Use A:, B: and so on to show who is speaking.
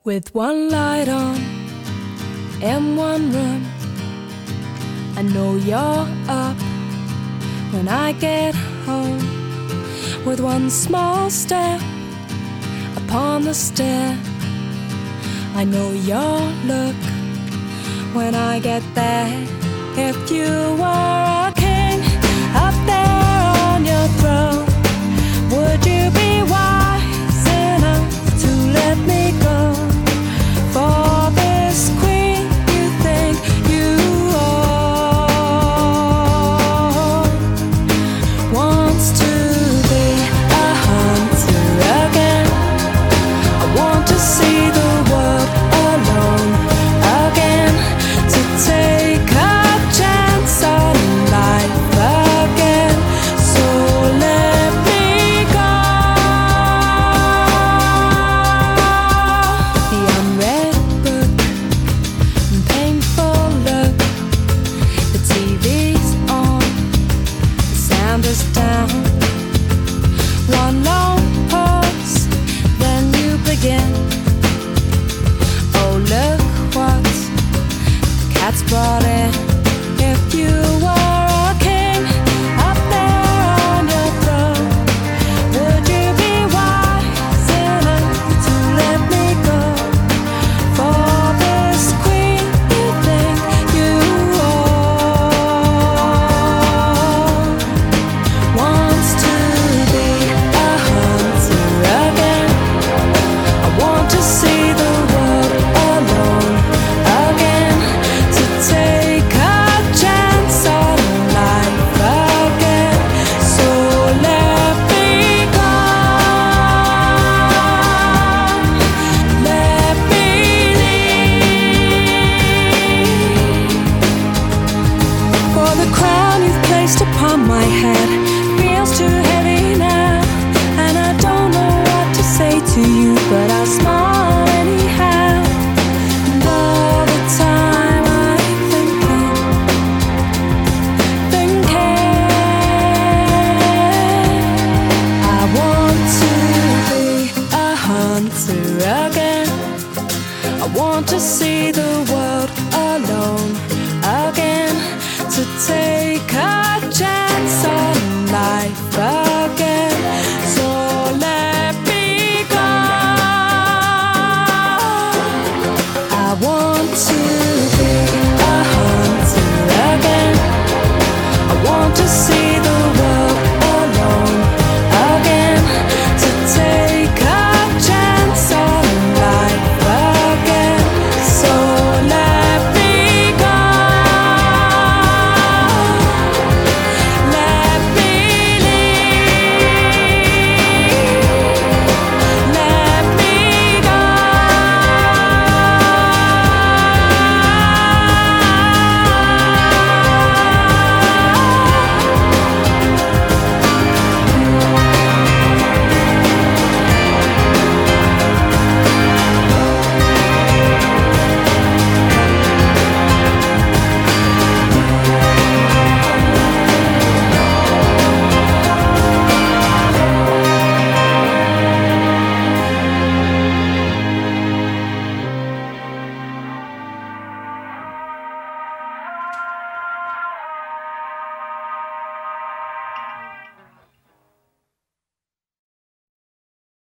A: With one light on in one room, I know you're up when I get home. With one small step upon the stair, I know your look when I get there. If you were a king up there on your throne, would you be wise enough to let me go? For this queen you think you own wants to be a hunter again. I want to see the world alone again, to take a chance on life again. So let me go. The unread book and painful look, the TV's on, the sound is down. One long pause, then you begin. Oh, look what the cat's brought in. If you were a king up there on your throne, would you be wise enough to let me go? For this queen you think you own wants to be a hunter again. I want to see the world alone again, to take a chance on life again. So let me go. Let me leave. For the crown you've placed upon my head feels too heavy now, and I don't know what to say to you, but I'll smile anyhow. And all the time I'm thinking, I want to be a hunter again. I want to see the world alone again, to take a chance on